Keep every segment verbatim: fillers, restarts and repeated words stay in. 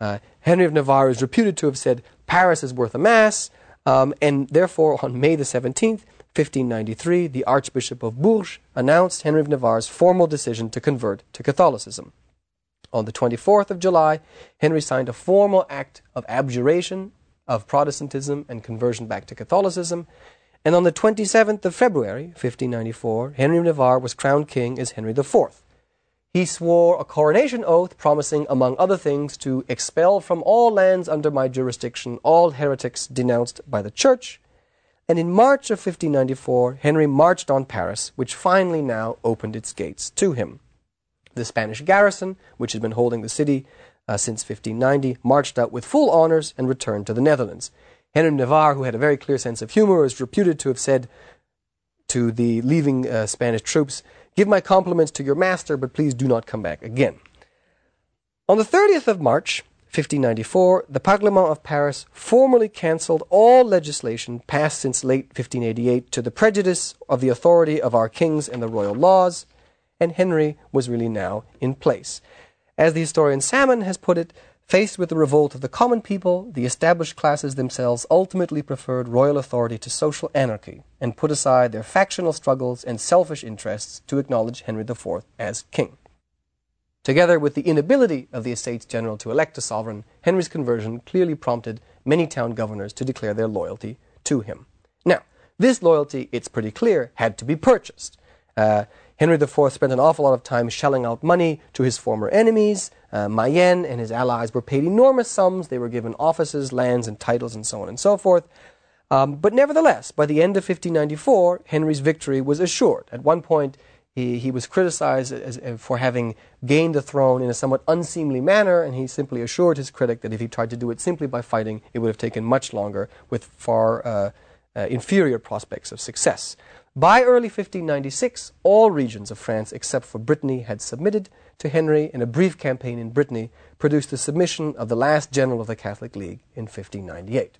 Uh, Henry of Navarre is reputed to have said, Paris is worth a mass, um, and therefore on May the seventeenth, fifteen ninety-three, the Archbishop of Bourges announced Henry of Navarre's formal decision to convert to Catholicism. On the twenty-fourth of July, Henry signed a formal act of abjuration of Protestantism and conversion back to Catholicism, and on the twenty-seventh of February, fifteen ninety-four, Henry of Navarre was crowned king as Henry the Fourth. He swore a coronation oath promising, among other things, to expel from all lands under my jurisdiction all heretics denounced by the Church, and in March of fifteen ninety-four, Henry marched on Paris, which finally now opened its gates to him. The Spanish garrison, which had been holding the city uh, since fifteen ninety, marched out with full honors and returned to the Netherlands. Henry of Navarre, who had a very clear sense of humor, is reputed to have said to the leaving uh, Spanish troops, "Give my compliments to your master, but please do not come back again." On the thirtieth of March, fifteen ninety-four, the Parlement of Paris formally cancelled all legislation passed since late fifteen eighty-eight to the prejudice of the authority of our kings and the royal laws, and Henry was really now in place. As the historian Salmon has put it, faced with the revolt of the common people, the established classes themselves ultimately preferred royal authority to social anarchy and put aside their factional struggles and selfish interests to acknowledge Henry the Fourth as king. Together with the inability of the Estates General to elect a sovereign, Henry's conversion clearly prompted many town governors to declare their loyalty to him. Now, this loyalty, it's pretty clear, had to be purchased. Uh, Henry the Fourth spent an awful lot of time shelling out money to his former enemies. Uh, Mayenne and his allies were paid enormous sums. They were given offices, lands, and titles, and so on and so forth. Um, but nevertheless, by the end of fifteen ninety-four, Henry's victory was assured. At one point, he, he was criticized as, as, for having gained the throne in a somewhat unseemly manner, and he simply assured his critic that if he tried to do it simply by fighting, it would have taken much longer with far uh, uh, inferior prospects of success. By early fifteen ninety-six, all regions of France except for Brittany had submitted to Henry, and a brief campaign in Brittany produced the submission of the last general of the Catholic League in fifteen ninety-eight.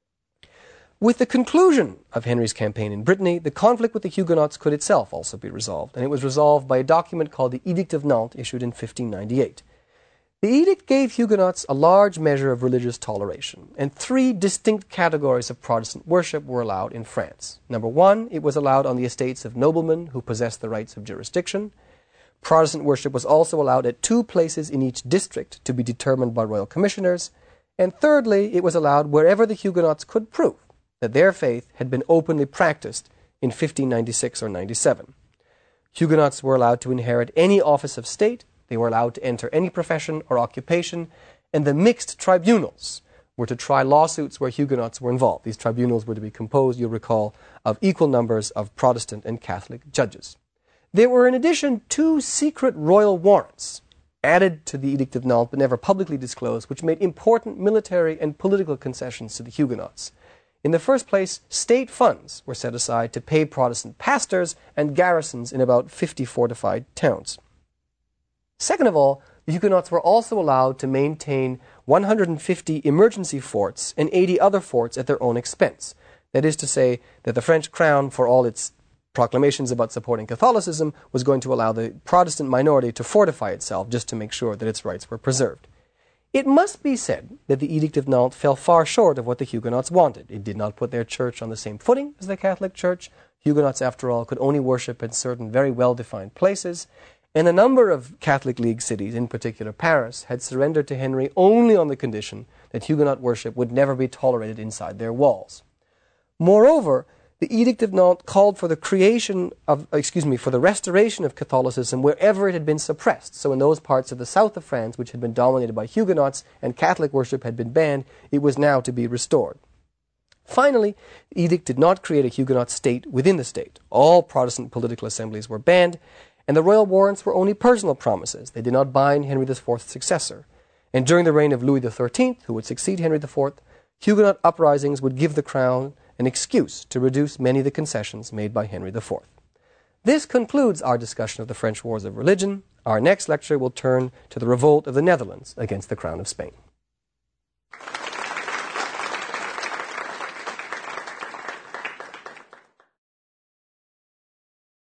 With the conclusion of Henry's campaign in Brittany, the conflict with the Huguenots could itself also be resolved, and it was resolved by a document called the Edict of Nantes, issued in fifteen ninety-eight. The edict gave Huguenots a large measure of religious toleration, and three distinct categories of Protestant worship were allowed in France. Number one, it was allowed on the estates of noblemen who possessed the rights of jurisdiction. Protestant worship was also allowed at two places in each district to be determined by royal commissioners. And thirdly, it was allowed wherever the Huguenots could prove that their faith had been openly practiced in fifteen ninety-six or ninety-seven. Huguenots were allowed to inherit any office of state. They were allowed to enter any profession or occupation, and the mixed tribunals were to try lawsuits where Huguenots were involved. These tribunals were to be composed, you'll recall, of equal numbers of Protestant and Catholic judges. There were in addition two secret royal warrants added to the Edict of Nantes but never publicly disclosed, which made important military and political concessions to the Huguenots. In the first place, state funds were set aside to pay Protestant pastors and garrisons in about fifty fortified towns. Second of all, the Huguenots were also allowed to maintain one hundred fifty emergency forts and eighty other forts at their own expense. That is to say that the French crown, for all its proclamations about supporting Catholicism, was going to allow the Protestant minority to fortify itself just to make sure that its rights were preserved. It must be said that the Edict of Nantes fell far short of what the Huguenots wanted. It did not put their church on the same footing as the Catholic Church. Huguenots, after all, could only worship in certain very well-defined places. And a number of Catholic League cities, in particular Paris, had surrendered to Henry only on the condition that Huguenot worship would never be tolerated inside their walls. Moreover, the Edict of Nantes called for the creation of, excuse me, for the restoration of Catholicism wherever it had been suppressed. So in those parts of the south of France which had been dominated by Huguenots and Catholic worship had been banned, it was now to be restored. Finally, the edict did not create a Huguenot state within the state. All Protestant political assemblies were banned, and the royal warrants were only personal promises. They did not bind Henry the Fourth's successor. And during the reign of Louis the Thirteenth, who would succeed Henry the Fourth, Huguenot uprisings would give the crown an excuse to reduce many of the concessions made by Henry the Fourth. This concludes our discussion of the French Wars of Religion. Our next lecture will turn to the revolt of the Netherlands against the Crown of Spain.